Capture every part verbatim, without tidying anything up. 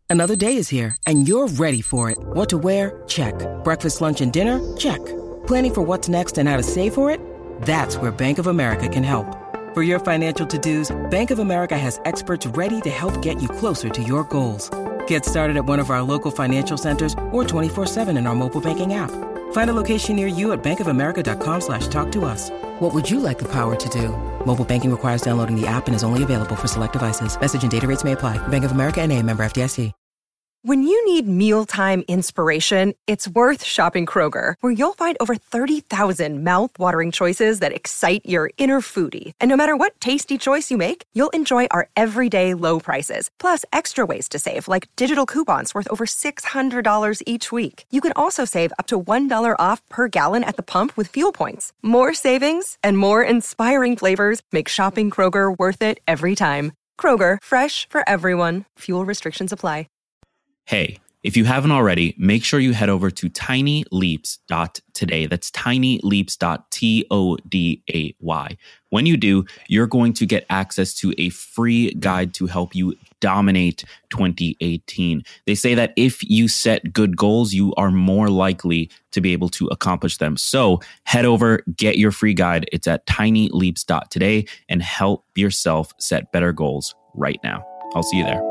Another day is here, and you're ready for it. What to wear? Check. Breakfast, lunch, and dinner? Check. Planning for what's next and how to save for it? That's where Bank of America can help. For your financial to-dos, Bank of America has experts ready to help get you closer to your goals. Get started at one of our local financial centers or twenty-four seven in our mobile banking app. Find a location near you at bankofamerica.com slash talk to us. What would you like the power to do? Mobile banking requires downloading the app and is only available for select devices. Message and data rates may apply. Bank of America N A, member F D I C. When you need mealtime inspiration, it's worth shopping Kroger, where you'll find over thirty thousand mouth-watering choices that excite your inner foodie. And no matter what tasty choice you make, you'll enjoy our everyday low prices, plus extra ways to save, like digital coupons worth over six hundred dollars each week. You can also save up to one dollar off per gallon at the pump with fuel points. More savings and more inspiring flavors make shopping Kroger worth it every time. Kroger, fresh for everyone. Fuel restrictions apply. Hey, if you haven't already, make sure you head over to tiny leaps dot today. That's tiny leaps dot today. When you do, you're going to get access to a free guide to help you dominate twenty eighteen. They say that if you set good goals, you are more likely to be able to accomplish them. So head over, get your free guide. It's at tiny leaps dot today and help yourself set better goals right now. I'll see you there.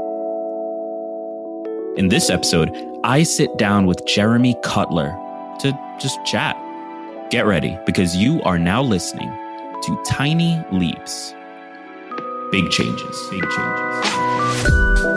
In this episode, I sit down with Jeremy Cutler to just chat. Get ready, because you are now listening to Tiny Leaps. Big changes, big changes.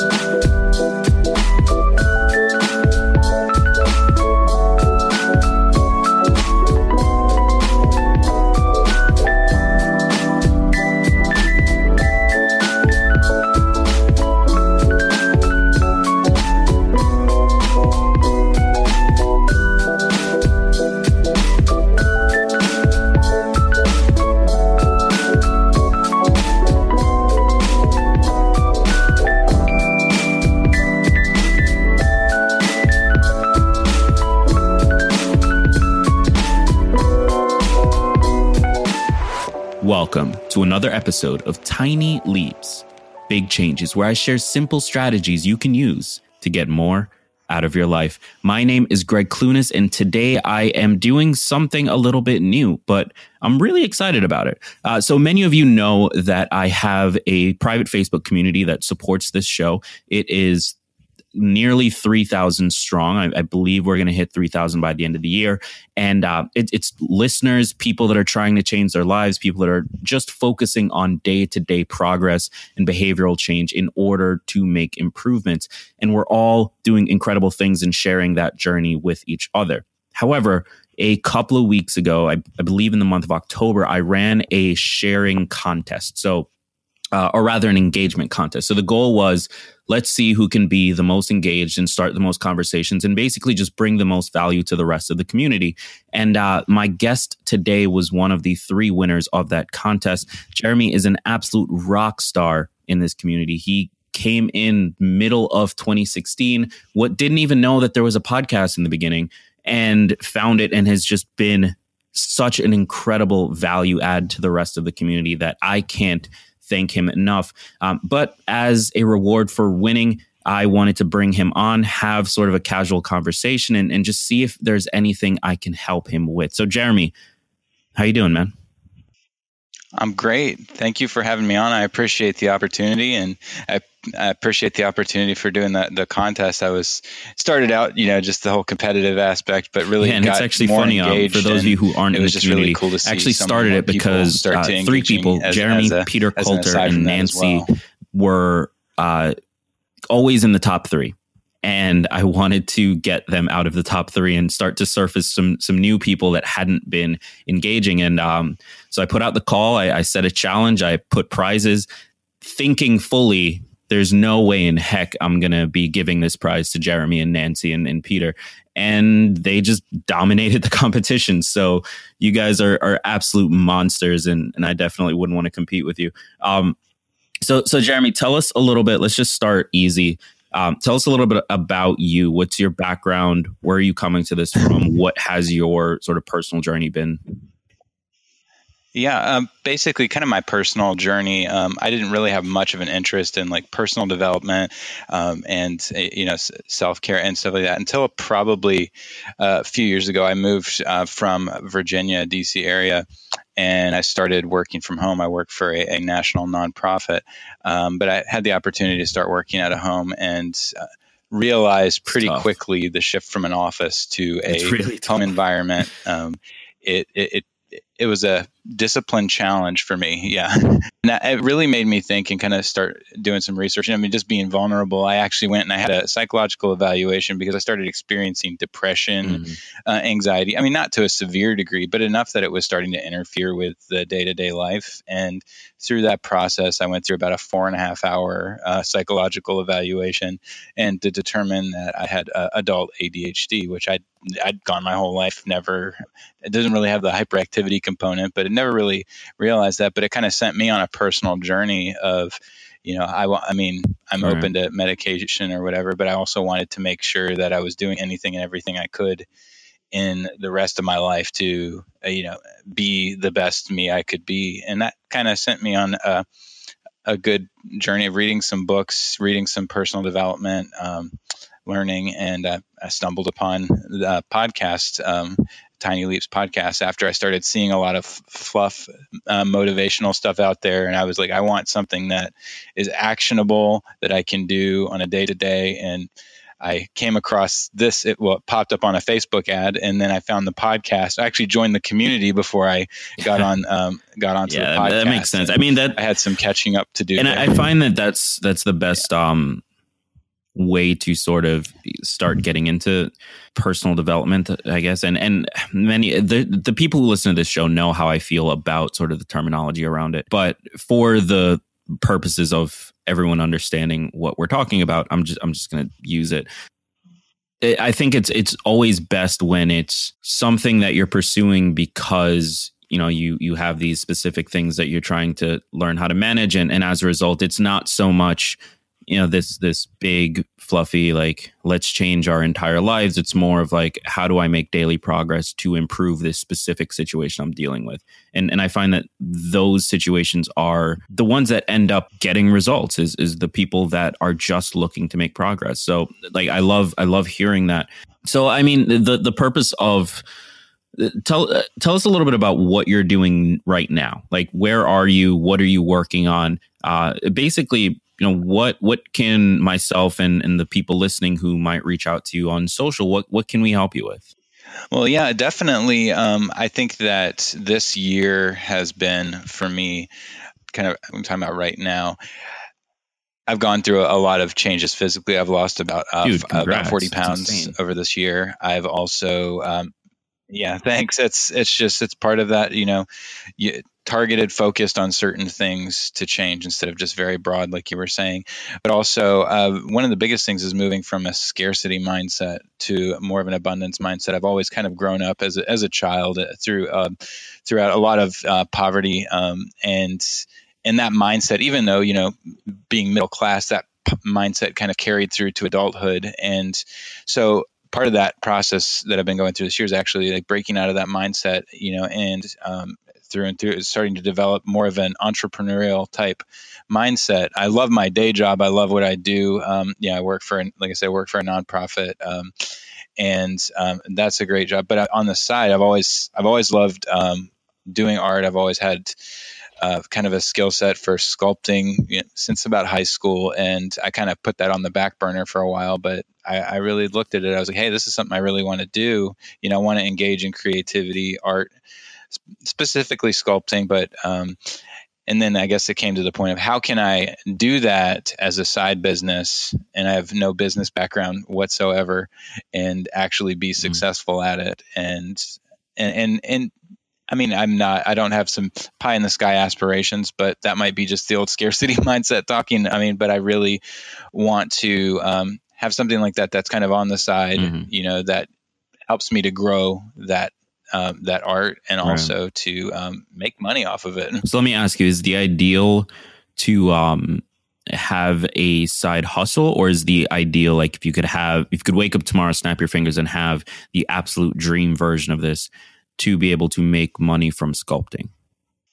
Welcome to another episode of Tiny Leaps, Big Changes, where I share simple strategies you can use to get more out of your life. My name is Greg Clunas, and today I am doing something a little bit new, but I'm really excited about it. Uh, so many of you know that I have a private Facebook community that supports this show. It is nearly three thousand strong. I, I believe we're going to hit three thousand by the end of the year. And uh, it, it's listeners, people that are trying to change their lives, people that are just focusing on day-to-day progress and behavioral change in order to make improvements. And we're all doing incredible things and sharing that journey with each other. However, a couple of weeks ago, I, I believe in the month of October, I ran a sharing contest. So Uh, or rather an engagement contest. So the goal was, let's see who can be the most engaged and start the most conversations and basically just bring the most value to the rest of the community. And uh, my guest today was one of the three winners of that contest. Jeremy is an absolute rock star in this community. He came in middle of twenty sixteen, what didn't even know that there was a podcast in the beginning, and found it and has just been such an incredible value add to the rest of the community that I can't thank him enough. Um, but as a reward for winning, I wanted to bring him on, have sort of a casual conversation and, and just see if there's anything I can help him with. So Jeremy, how you doing, man? I'm great. Thank you for having me on. I appreciate the opportunity, and I, I appreciate the opportunity for doing the, the contest. I was started out, you know, just the whole competitive aspect, but really yeah, and got it's actually more funny um, for those of you who aren't in the community. Really cool to see I actually started it because uh, three people, as, Jeremy, as a, Peter Coulter, and Nancy, well. were uh, always in the top three. And I wanted to get them out of the top three and start to surface some some new people that hadn't been engaging. And um, so I put out the call. I, I set a challenge. I put prizes, thinking fully, there's no way in heck I'm going to be giving this prize to Jeremy and Nancy and, and Peter. And they just dominated the competition. So you guys are, are absolute monsters, and, and I definitely wouldn't want to compete with you. Um, so, so Jeremy, tell us a little bit. Let's just start easy. Um, tell us a little bit about you. What's your background? Where are you coming to this from? What has your sort of personal journey been? Yeah, um, basically, kind of my personal journey. Um, I didn't really have much of an interest in like personal development um, and uh, you know self care and stuff like that until probably uh, a few years ago. I moved uh, from Virginia, D C area, and I started working from home. I worked for a, a national nonprofit, um, but I had the opportunity to start working at a home and. Uh, realized pretty quickly the shift from an office to a really home environment. Um, it, it, it it was a discipline challenge for me. Yeah. And that, it really made me think and kind of start doing some research. I mean, just being vulnerable. I actually went and I had a psychological evaluation because I started experiencing depression, mm-hmm. uh, anxiety. I mean, not to a severe degree, but enough that it was starting to interfere with the day-to-day life. And through that process, I went through about a four and a half hour uh, psychological evaluation and to determine that I had uh, adult A D H D, which I'd, I'd gone my whole life, never, it doesn't really have the hyperactivity component, but it never really realized that. But it kind of sent me on a personal journey of, you know, I, I mean, I'm right. open to medication or whatever, but I also wanted to make sure that I was doing anything and everything I could in the rest of my life to, uh, you know, be the best me I could be. And that kind of sent me on a, a good journey of reading some books, reading some personal development, um, learning. And uh, I stumbled upon the podcast, um, Tiny Leaps podcast, after I started seeing a lot of fluff, uh, motivational stuff out there. And I was like, I want something that is actionable that I can do on a day to day. And I came across this, it, well, it popped up on a Facebook ad, and then I found the podcast. I actually joined the community before I got on, um, got onto yeah, the podcast. That makes sense. I mean, that I had some catching up to do. And there. I find that that's, that's the best, yeah. um, way to sort of start getting into personal development, I guess. And, and many, the, the people who listen to this show know how I feel about sort of the terminology around it, but for the purposes of everyone understanding what we're talking about, I'm just I'm just going to use it. I think it's it's always best when it's something that you're pursuing because, you know, you you have these specific things that you're trying to learn how to manage, and and as a result, it's not so much, you know, this this big fluffy like let's change our entire lives. It's more of like, how do I make daily progress to improve this specific situation I'm dealing with? And and I find that those situations are the ones that end up getting results, is is the people that are just looking to make progress. So like I love I love hearing that. So I mean the the purpose of tell uh, tell us a little bit about what you're doing right now. Like, where are you? What are you working on? Uh, basically, you know, what what can myself and, and the people listening who might reach out to you on social, what what can we help you with? Well, yeah, definitely. Um, I think that this year has been, for me, kind of, I'm talking about right now, I've gone through a lot of changes physically. I've lost about uh, Dude, f- about forty pounds over this year. I've also, um, yeah, thanks. It's it's just it's part of that, you know, you, targeted, focused on certain things to change instead of just very broad, like you were saying. But also, uh, one of the biggest things is moving from a scarcity mindset to more of an abundance mindset. I've always kind of grown up as a, as a child through uh, throughout a lot of uh, poverty, um, and in that mindset, even though, you know, being middle class, that p- mindset kind of carried through to adulthood. And so part of that process that I've been going through this year is actually like breaking out of that mindset, you know, and um, through and through is starting to develop more of an entrepreneurial type mindset. I love my day job. I love what I do. Um, yeah, I work for, like I said, I work for a nonprofit, um, and um, that's a great job. But on the side, I've always, I've always loved um, doing art. I've always had Uh, kind of a skill set for sculpting, you know, since about high school. And I kind of put that on the back burner for a while, but I, I really looked at it. I was like, hey, this is something I really want to do. You know, I want to engage in creativity, art, sp- specifically sculpting. But, um, and then I guess it came to the point of how can I do that as a side business? And I have no business background whatsoever and actually be mm-hmm. successful at it. And, and, and, and I mean, I'm not, I don't have some pie in the sky aspirations, but that might be just the old scarcity mindset talking. I mean, but I really want to um, have something like that that's kind of on the side, mm-hmm. you know, that helps me to grow that um, that art and right. also to um, make money off of it. So let me ask you, is the ideal to um, have a side hustle, or is the ideal, like if you could have, if you could wake up tomorrow, snap your fingers and have the absolute dream version of this, to be able to make money from sculpting?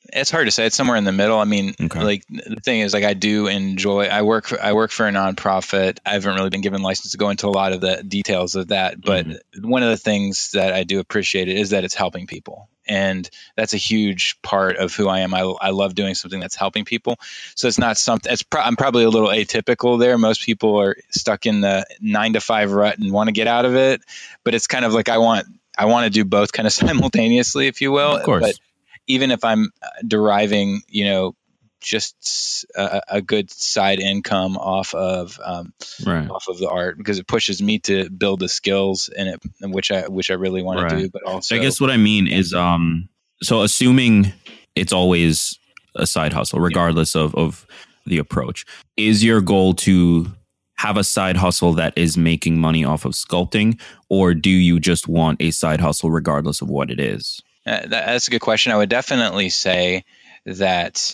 It's hard to say. It's somewhere in the middle. I mean, okay. like the thing is, like I do enjoy. I work. For, I work for a nonprofit. I haven't really been given license to go into a lot of the details of that. But mm-hmm. one of the things that I do appreciate it is that it's helping people, and that's a huge part of who I am. I, I love doing something that's helping people. So it's not something. It's pro- I'm probably a little atypical there. Most people are stuck in the nine to five rut and want to get out of it. But it's kind of like I want. I want to do both kind of simultaneously, if you will. Of course. But even if I'm deriving, you know, just a, a good side income off of um, right. off of the art, because it pushes me to build the skills in it, which I which I really want right. to do. But also, I guess what I mean is, um, so assuming it's always a side hustle, regardless yeah. of of the approach, is your goal to have a side hustle that is making money off of sculpting, or do you just want a side hustle regardless of what it is? Uh, that, that's a good question. I would definitely say that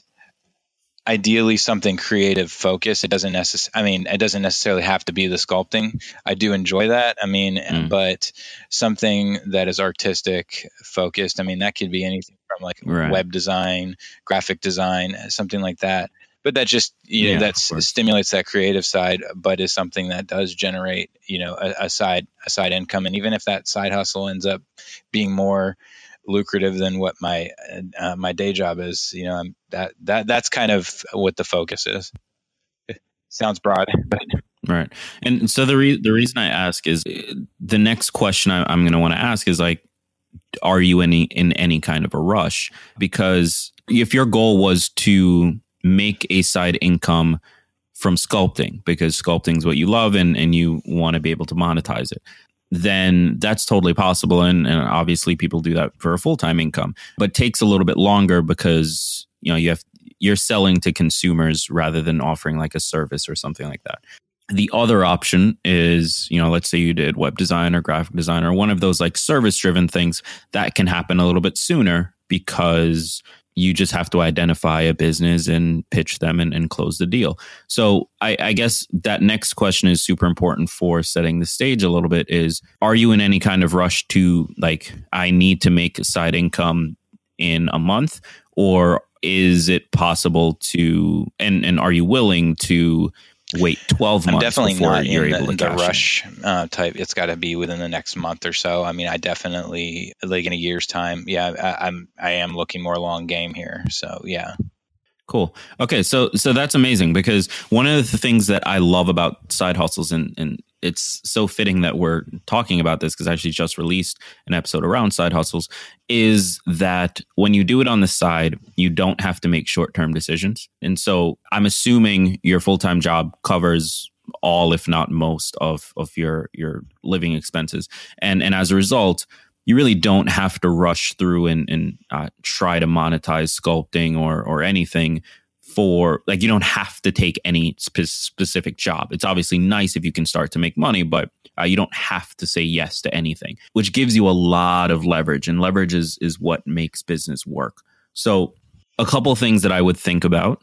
ideally something creative focused. It doesn't necess- I mean, it doesn't necessarily have to be the sculpting. I do enjoy that. I mean, mm. but something that is artistic focused. I mean, that could be anything from like right. web design, graphic design, something like that. But that just, you know, yeah, that stimulates that creative side, but is something that does generate, you know, a, a side, a side income. And even if that side hustle ends up being more lucrative than what my, uh, my day job is, you know, I'm, that, that, that's kind of what the focus is. It sounds broad, but. Right. And so the re- the reason I ask is the next question I, I'm going to want to ask is like, are you any in any kind of a rush? Because if your goal was to make a side income from sculpting, because sculpting is what you love and, and you want to be able to monetize it, then that's totally possible. And, and obviously people do that for a full-time income, but it takes a little bit longer because, you know, you have, you're selling to consumers rather than offering like a service or something like that. The other option is, you know, let's say you did web design or graphic design or one of those like service driven things that can happen a little bit sooner because you just have to identify a business and pitch them and, and close the deal. So I, I guess that next question is super important for setting the stage a little bit is, are you in any kind of rush to like, I need to make a side income in a month, or is it possible to, and, and are you willing to wait twelve months I'm definitely before not you're in able the, to the rush uh, type. It's got to be within the next month or so. I mean, I definitely, like in a year's time, yeah, I, I'm I am looking more long game here. So yeah. Cool. Okay, so so that's amazing, because one of the things that I love about side hustles, and and it's so fitting that we're talking about this because I actually just released an episode around side hustles, is that when you do it on the side, you don't have to make short-term decisions. And so I'm assuming your full-time job covers all, if not most, of of your your living expenses, and and as a result, you really don't have to rush through and, and uh, try to monetize sculpting or or anything for, like, you don't have to take any spe- specific job. It's obviously nice if you can start to make money, but uh, you don't have to say yes to anything, which gives you a lot of leverage, and leverage is, is what makes business work. So a couple of things that I would think about.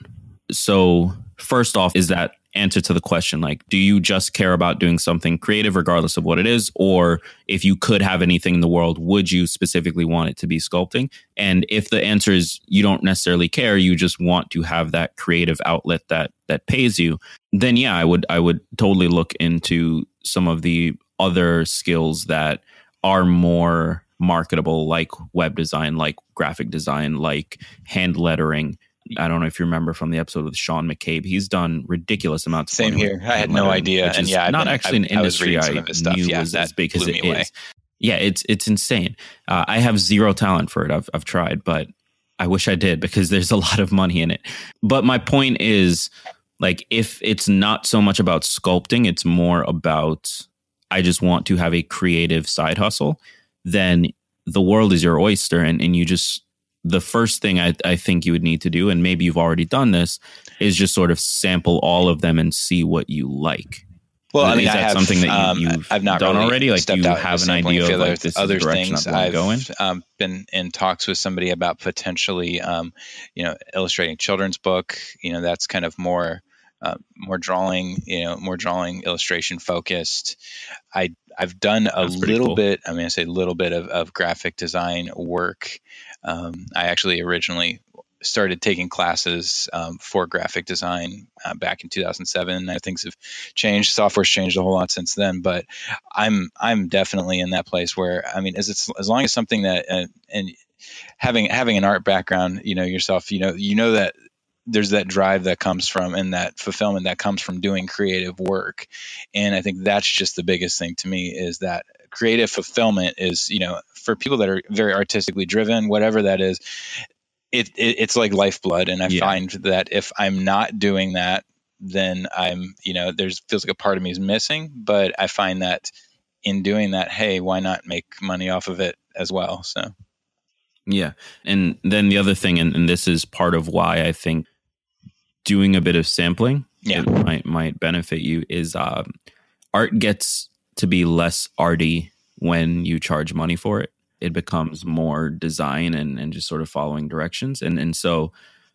So first off is that answer to the question, like, do you just care about doing something creative regardless of what it is? Or if you could have anything in the world, would you specifically want it to be sculpting? And if the answer is you don't necessarily care, you just want to have that creative outlet that that pays you, then yeah, I would I would totally look into some of the other skills that are more marketable, like web design, like graphic design, like hand lettering. I don't know if you remember from the episode with Sean McCabe. He's done ridiculous amounts of Same here. I had no idea. And yeah, not been, actually an I, industry I, I knew yeah, was as big as it is. Away. Yeah, it's it's insane. Uh, I have zero talent for it. I've I've tried, but I wish I did, because there's a lot of money in it. But my point is, like, if it's not so much about sculpting, it's more about, I just want to have a creative side hustle, then the world is your oyster, and, and you just, the first thing I, I think you would need to do, and maybe you've already done this, is just sort of sample all of them and see what you like. Well, is, I mean, is that I have, something that you, um, you've I've not done really already? Like, do you have an idea of like, this other is the direction things? I want to go in? I've um, been in talks with somebody about potentially, um, you know, illustrating children's book. You know, that's kind of more, uh, more drawing. You know, more drawing, illustration focused. I I've done a That's pretty little cool. bit. I mean, I say a little bit of, of graphic design work. Um, I actually originally started taking classes um, for graphic design uh, back in two thousand seven. Now things have changed. Software's changed a whole lot since then, but I'm I'm definitely in that place where, I mean, as it's as long as something that uh, and having having an art background, you know yourself, you know you know that there's that drive that comes from, and that fulfillment that comes from doing creative work. And I think that's just the biggest thing to me, is that creative fulfillment is, you know, for people that are very artistically driven, whatever that is, it, it it's like lifeblood. And I yeah. find that if I'm not doing that, then I'm, you know, there's feels like a part of me is missing. But I find that in doing that, hey, why not make money off of it as well? So. Yeah. And then the other thing, and, and this is part of why I think doing a bit of sampling yeah. it might might benefit you, is um, art gets to be less arty when you charge money for it. It becomes more design and, and just sort of following directions. And and so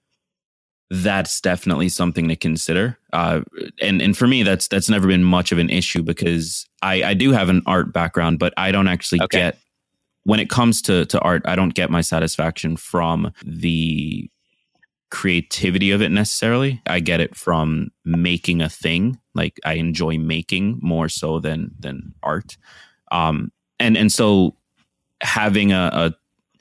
that's definitely something to consider. Uh, and, and for me, that's that's never been much of an issue, because I, I do have an art background, but I don't actually okay. get, when it comes to, to art, I don't get my satisfaction from the creativity of it necessarily. I get it from making a thing. Like, I enjoy making more so than than art. Um, and and so having a, a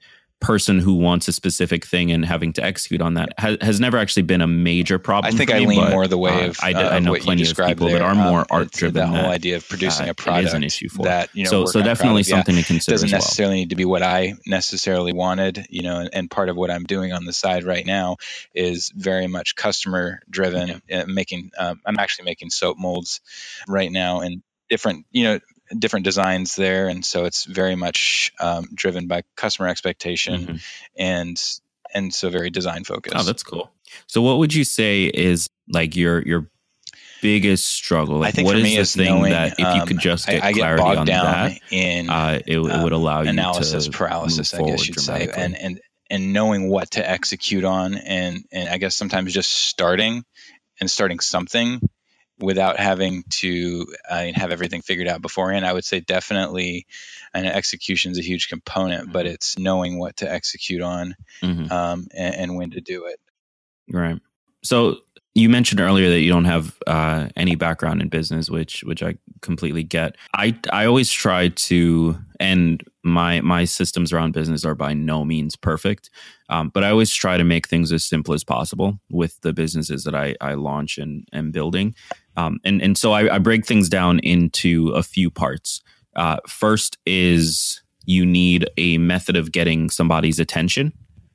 person who wants a specific thing and having to execute on that has, has never actually been a major problem. I think for I me, lean but, more the way uh, of, I, uh, I know of plenty of people there. that are more um, art driven. The whole that, idea of producing uh, a product is an issue for that, you know, so so definitely something yeah, to consider. Doesn't as well. necessarily need to be what I necessarily wanted, you know, and, and part of what I'm doing on the side right now is very much customer driven. Yeah. Uh, making, um, I'm actually making soap molds right now, and different, you know. different designs there. And so it's very much um, driven by customer expectation mm-hmm. and and so very design focused. Oh, that's cool. So what would you say is like your your biggest struggle? Like, I think what for is me the is thing knowing, that if you could just get I, I clarity get bogged on down that, in uh, it, um, it would allow you analysis to paralysis, I guess you'd say, and and and knowing what to execute on, and and I guess sometimes just starting and starting something without having to uh, have everything figured out beforehand. I would say definitely an execution is a huge component, mm-hmm. but it's knowing what to execute on mm-hmm. um, and, and when to do it. Right. So you mentioned earlier that you don't have uh, any background in business, which which I completely get. I I always try to, and my my systems around business are by no means perfect, um, but I always try to make things as simple as possible with the businesses that I, I launch and am building. Um, and, and so I, I break things down into a few parts. Uh, first is you need a method of getting somebody's attention.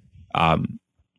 Um,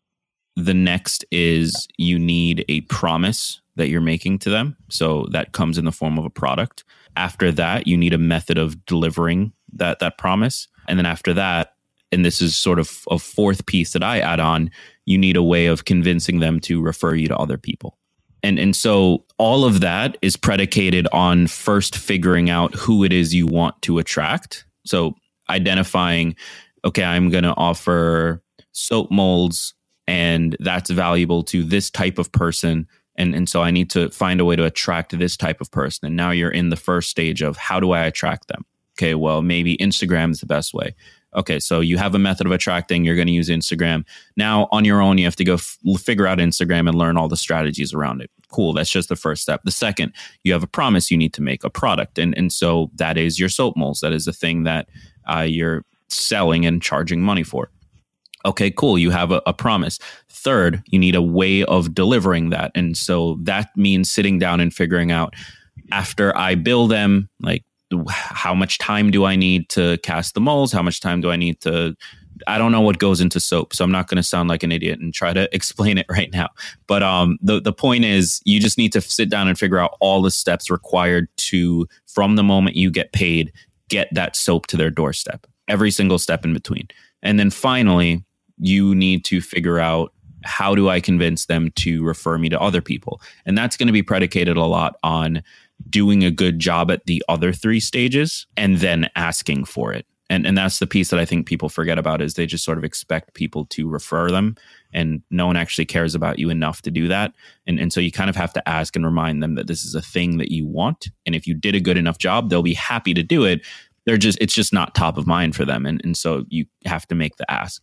the next is you need a promise that you're making to them. So that comes in the form of a product. After that, you need a method of delivering that, that promise. And then after that, and this is sort of a fourth piece that I add on, you need a way of convincing them to refer you to other people. And and so all of that is predicated on first figuring out who it is you want to attract. So identifying, okay, I'm going to offer soap molds, and that's valuable to this type of person. And, and so I need to find a way to attract this type of person. And now you're in the first stage of, how do I attract them? Okay, well, maybe Instagram is the best way. Okay, so you have a method of attracting, you're going to use Instagram. Now on your own, you have to go f- figure out Instagram and learn all the strategies around it. Cool, that's just the first step. The second, you have a promise you need to make, a product. And, and so that is your soap molds. That is the thing that uh, you're selling and charging money for. Okay, cool, you have a, a promise. Third, you need a way of delivering that. And so that means sitting down and figuring out, after I bill them, like, how much time do I need to cast the molds? How much time do I need to, I don't know what goes into soap, so I'm not going to sound like an idiot and try to explain it right now. But um, the, the point is, you just need to sit down and figure out all the steps required to, from the moment you get paid, get that soap to their doorstep, every single step in between. And then finally, you need to figure out, how do I convince them to refer me to other people? And that's going to be predicated a lot on doing a good job at the other three stages and then asking for it. And and that's the piece that I think people forget about, is they just sort of expect people to refer them, and no one actually cares about you enough to do that. And and so you kind of have to ask and remind them that this is a thing that you want. And if you did a good enough job, they'll be happy to do it. They're just, it's just not top of mind for them. And and so you have to make the ask.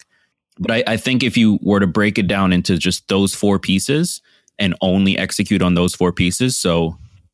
But I, I think if you were to break it down into just those four pieces and only execute on those four pieces, so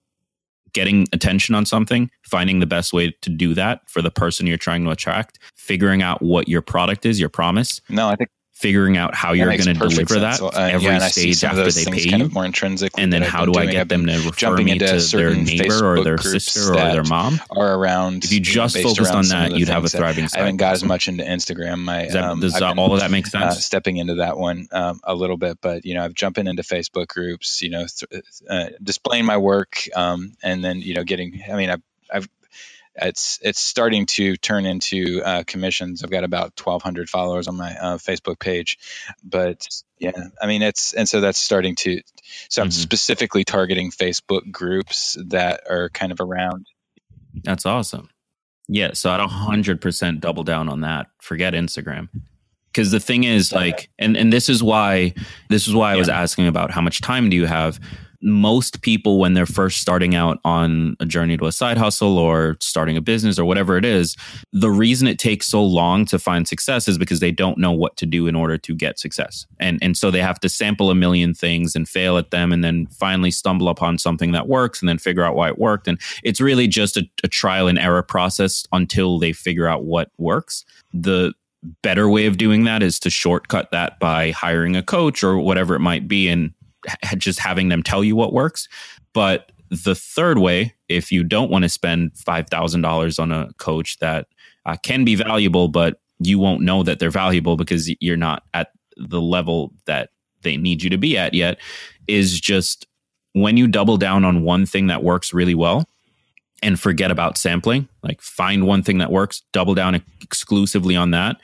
getting attention on something, finding the best way to do that for the person you're trying to attract, figuring out what your product is, your promise. No, I think figuring out how you're going to deliver sense. that So, uh, every yeah, stage after they pay kind you. of more intrinsically, and then how do I get them to refer me to their neighbor or their sister or their mom? Are around. If you just focused on that, you'd have a thriving side. I haven't got as much into Instagram. My, that, um, does that, been, all of that make sense? Uh, stepping into that one um, a little bit, but you know, I've jumping into Facebook groups. You know, th- uh, displaying my work, um, and then you know, getting. I mean, I've, I've It's it's starting to turn into uh, commissions. I've got about twelve hundred followers on my uh, Facebook page, but yeah, I mean it's and so that's starting to. So I'm mm-hmm. specifically targeting Facebook groups that are kind of around. That's awesome. Yeah, so I'd one hundred percent double down on that. Forget Instagram. Because the thing is, like, and, and this is why this is why I yeah. was asking about how much time do you have. Most people, when they're first starting out on a journey to a side hustle or starting a business or whatever it is, the reason it takes so long to find success is because they don't know what to do in order to get success. And and so they have to sample a million things and fail at them and then finally stumble upon something that works and then figure out why it worked. And it's really just a, a trial and error process until they figure out what works. The better way of doing that is to shortcut that by hiring a coach or whatever it might be and just having them tell you what works. But the third way, if you don't want to spend five thousand dollars on a coach that uh, can be valuable, but you won't know that they're valuable because you're not at the level that they need you to be at yet, is just when you double down on one thing that works really well and forget about sampling, like find one thing that works, double down exclusively on that,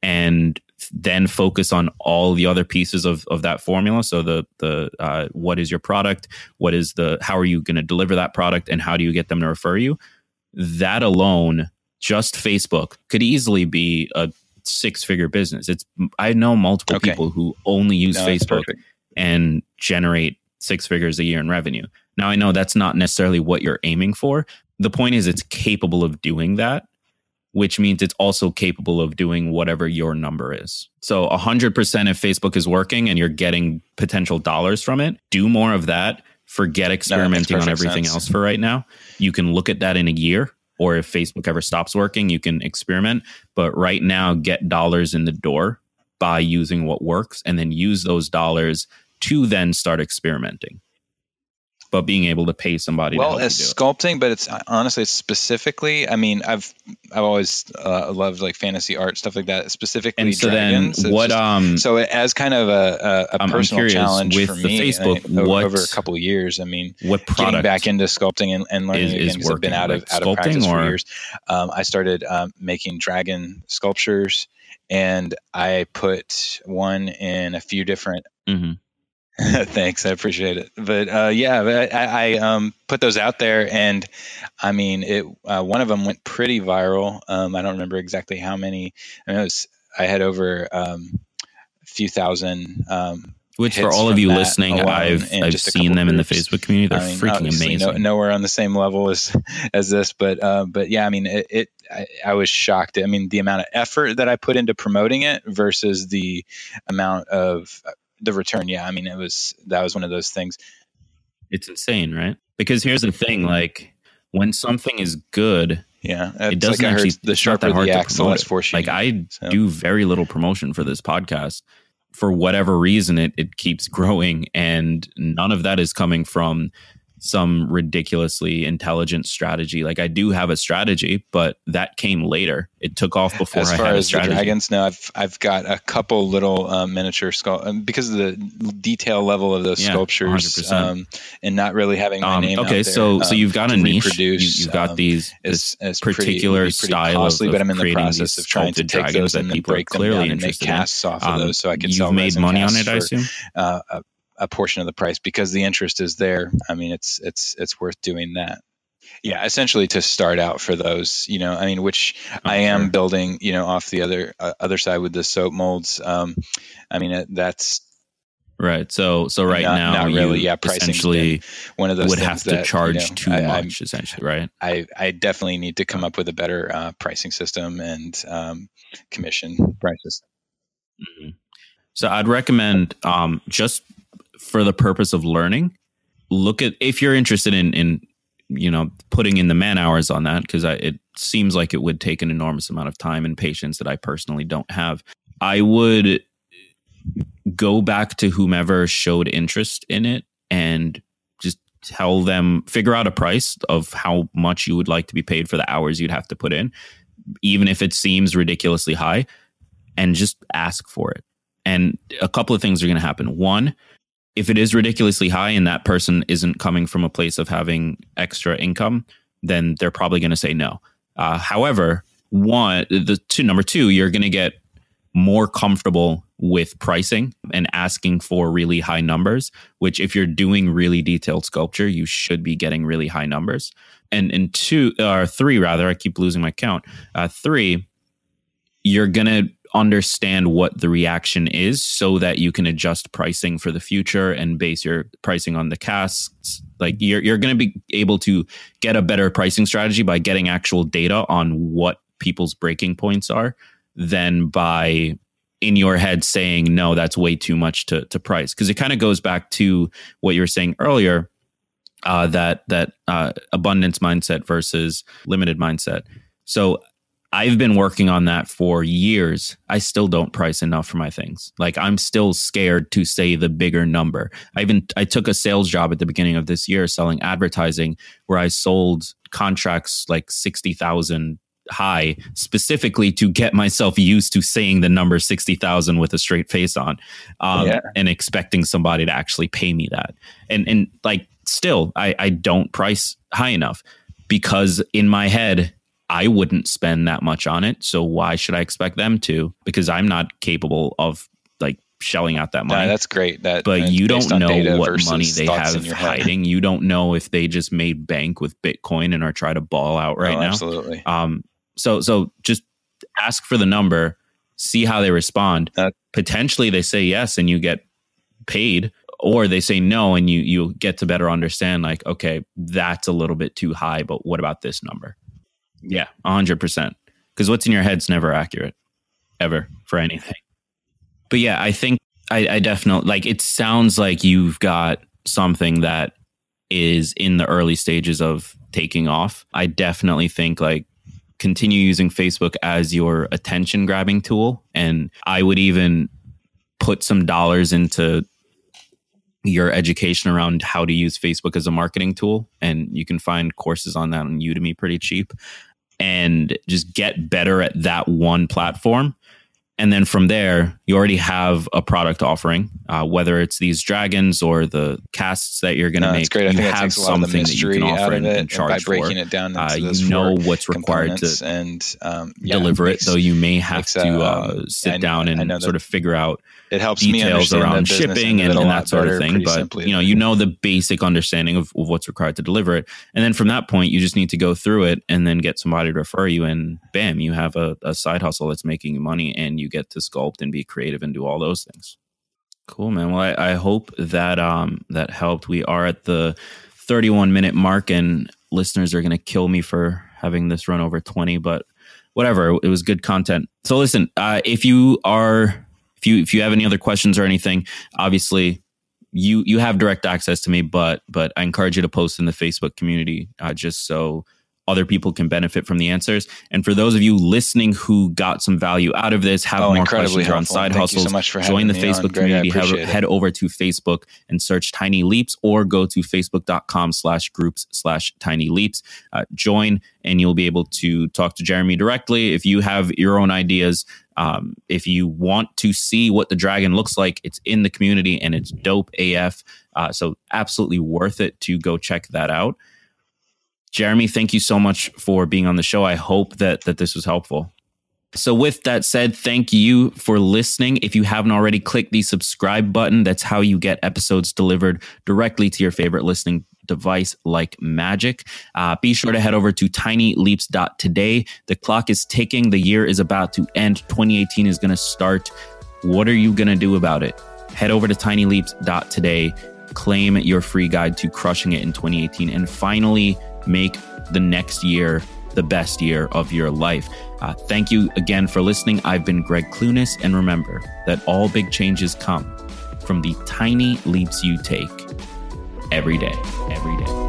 and then focus on all the other pieces of, of that formula. So the the uh, what is your product? What is the how are you going to deliver that product? And how do you get them to refer you? That alone, just Facebook, could easily be a six figure business. It's I know multiple okay. people who only use no, Facebook and generate six figures a year in revenue. Now I know that's not necessarily what you're aiming for. The point is it's capable of doing that, which means it's also capable of doing whatever your number is. So one hundred percent if Facebook is working and you're getting potential dollars from it, do more of that. Forget experimenting no, on everything sense. else for right now. You can look at that in a year, or if Facebook ever stops working, you can experiment. But right now, get dollars in the door by using what works and then use those dollars to then start experimenting. But being able to pay somebody well to help as you do sculpting, it. But it's honestly specifically. I mean, I've I've always uh, loved like fantasy art stuff like that. Specifically, and so dragons. then what? Just, um, so as kind of a, a, a personal challenge with for the me, Facebook, I mean, what, over a couple of years. I mean, what product getting back into sculpting and, and learning is, again is because I've been out like of out of practice or? for years. Um, I started um, making dragon sculptures, and I put one in a few different. Mm-hmm. Thanks, I appreciate it. But uh, yeah, I, I um, put those out there, and I mean, it. Uh, one of them went pretty viral. Um, I don't remember exactly how many. I mean, it was. I had over um, a few thousand. Um, Which for all of you listening, I've I've seen them groups. in the Facebook community. They're I mean, freaking amazing. No, nowhere on the same level as as this, but uh, but yeah, I mean, it. it I, I was shocked. I mean, the amount of effort that I put into promoting it versus the amount of the return. Yeah. I mean, it was, that was one of those things. It's insane, right? Because here's the thing, like when something is good, yeah, it doesn't like actually, the sharper the axle, less force. Like I so. do very little promotion for this podcast. For whatever reason, it, it keeps growing, and none of that is coming from some ridiculously intelligent strategy. Like I do have a strategy, but that came later. It took off before as I far had as a strategy. The dragons, no, I've I've got a couple little um, miniature skull um, because of the detail level of those yeah, sculptures, um, and not really having my um, name. Okay, out there, so um, so you've got a niche. You, you've got um, these is, this is particular pretty, pretty style costly, of, but I'm in the process of trying to take those and then break them down and make casts off of those, so I can you've sell. You've made money on it, for, I assume. Uh, a, a portion of the price because the interest is there. I mean, it's it's it's worth doing that. Yeah, essentially to start out for those, you know, I mean, which oh, I am sure. building, you know, off the other uh, other side with the soap molds. Um, I mean, it, that's right. So, so right not, now, not really, you yeah, essentially one of those would have to that, charge you know, too I, much, essentially, right? I I definitely need to come up with a better uh, pricing system and um, commission prices. Mm-hmm. So I'd recommend, um, just for the purpose of learning, look at, if you're interested in, in you know, putting in the man hours on that, because it seems like it would take an enormous amount of time and patience that I personally don't have. I would go back to whomever showed interest in it and just tell them, figure out a price of how much you would like to be paid for the hours you'd have to put in, even if it seems ridiculously high, and just ask for it. And a couple of things are going to happen. One, if it is ridiculously high and that person isn't coming from a place of having extra income, then they're probably going to say no. Uh, however, one, the two, number two, you're going to get more comfortable with pricing and asking for really high numbers, which if you're doing really detailed sculpture, you should be getting really high numbers. And and two, or three rather, I keep losing my count. Uh, three, you're going to understand what the reaction is so that you can adjust pricing for the future and base your pricing on the casts. Like you're you're going to be able to get a better pricing strategy by getting actual data on what people's breaking points are than by in your head saying, no, that's way too much to, to price. Because it kind of goes back to what you were saying earlier, uh, that that uh, abundance mindset versus limited mindset. So I've been working on that for years. I still don't price enough for my things. Like I'm still scared to say the bigger number. I even I took a sales job at the beginning of this year selling advertising where I sold contracts like sixty thousand high specifically to get myself used to saying the number sixty thousand with a straight face on, um, yeah. and expecting somebody to actually pay me that. And and like still, I, I don't price high enough because in my head, I wouldn't spend that much on it. So why should I expect them to? Because I'm not capable of like shelling out that money. Yeah, that's great. That, but you don't know what money they have hiding. You don't know if they just made bank with Bitcoin and are trying to ball out right oh, now. Absolutely. Um, so so just ask for the number, see how they respond. Uh, Potentially they say yes and you get paid, or they say no and you you get to better understand like, okay, that's a little bit too high, but what about this number? Yeah, one hundred percent. Because what's in your head's never accurate, ever, for anything. But yeah, I think I, I definitely, like, it sounds like you've got something that is in the early stages of taking off. I definitely think, like, continue using Facebook as your attention grabbing tool. And I would even put some dollars into your education around how to use Facebook as a marketing tool. And you can find courses on that on Udemy pretty cheap. And just get better at that one platform. And then from there, you already have a product offering, uh, whether it's these dragons or the casts that you're going to no, make. It's great. I you think have it takes a lot of the mystery that you can out offer of it and, and charge by breaking for. it down into uh, those you know what's required to and, um, yeah, deliver makes, it, though you may have makes, to uh, um, sit I, down and sort of figure out it helps details me around shipping and, and that sort of thing. But simply. you know, you know the basic understanding of, of what's required to deliver it. And then from that point, you just need to go through it and then get somebody to refer you. And bam, you have a, a side hustle that's making you money and you get to sculpt and be creative and do all those things. Cool, man. Well, I, I hope that um that helped. We are at the thirty-one minute mark and listeners are going to kill me for having this run over twenty, but whatever. It was good content. So listen, uh, if you are... If you if you have any other questions or anything, obviously you you have direct access to me, but but I encourage you to post in the Facebook community uh, just so other people can benefit from the answers. And for those of you listening who got some value out of this, have oh, more questions helpful. on side Thank hustles, you so much for join the me Facebook on, community, Greg, head, head over to Facebook and search Tiny Leaps or go to facebook.com slash groups slash Tiny Leaps. Uh, join and you'll be able to talk to Jeremy directly. If you have your own ideas, um, if you want to see what the dragon looks like, it's in the community and it's dope A F. Uh, so absolutely worth it to go check that out. Jeremy, thank you so much for being on the show. I hope that that this was helpful. So with that said, thank you for listening. If you haven't already, click the subscribe button. That's how you get episodes delivered directly to your favorite listening device like magic. Uh, be sure to head over to tiny leaps dot today. The clock is ticking. The year is about to end. twenty eighteen is going to start. What are you going to do about it? Head over to tiny leaps dot today. Claim your free guide to crushing it in twenty eighteen and finally make the next year the best year of your life. Uh, thank you again for listening. I've been Greg Clunis, and remember that all big changes come from the tiny leaps you take every day, every day.